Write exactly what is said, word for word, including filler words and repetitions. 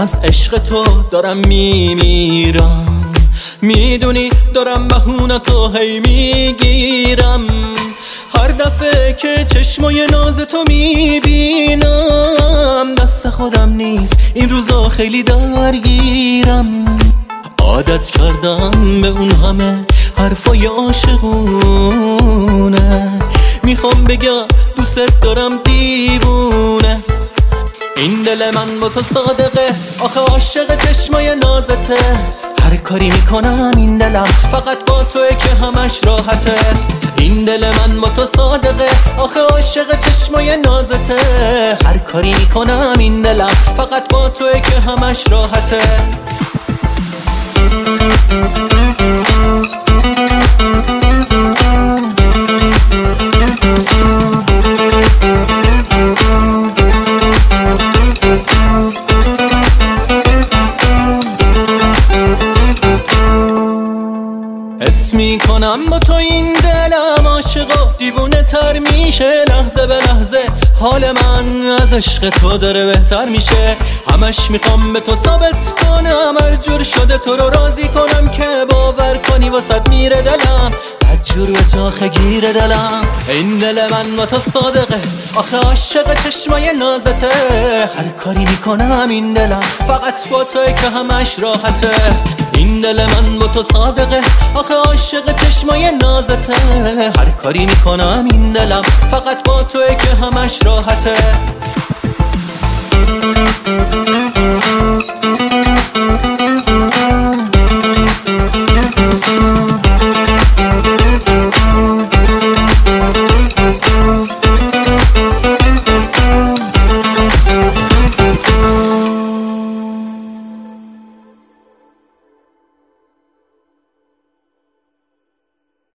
از عشق تو دارم میمیرم، میدونی دارم بهونه تو هی میگیرم. هر دفعه که چشمای ناز تو میبینم دست خودم نیست این روزا خیلی درگیرم. عادت کردم به اون همه حرفای عاشقونه، میخوام بگم دوست دارم دیوونه. این دل من با تو صادقه، آخه عاشق چشمای نازته. هر کاری میکنم این دلم فقط با توئه که همش راحته. این دل من با تو صادقه، آخه عاشق چشمای نازته. هر کاری میکنم این دلم فقط با توئه که همش راحته. حس میکنم با تو این دلم عاشقا دیوونه تر میشه. لحظه به لحظه حال من از عشق تو داره بهتر میشه. همش میخوام به تو ثابت کنم، هر جور شده تو رو راضی کنم که باور کنی واسد میره دلم. بدجور به تو آخه گیره دلم. این دل من با تو صادقه، آخه عاشق چشمای نازته. هر کاری میکنم این دلم فقط با توئه که همش راحته. این دل من با تو صادقه، آخه عاشق چشمای نازته. هر کاری میکنم این دلم فقط با توئه که همش راحته.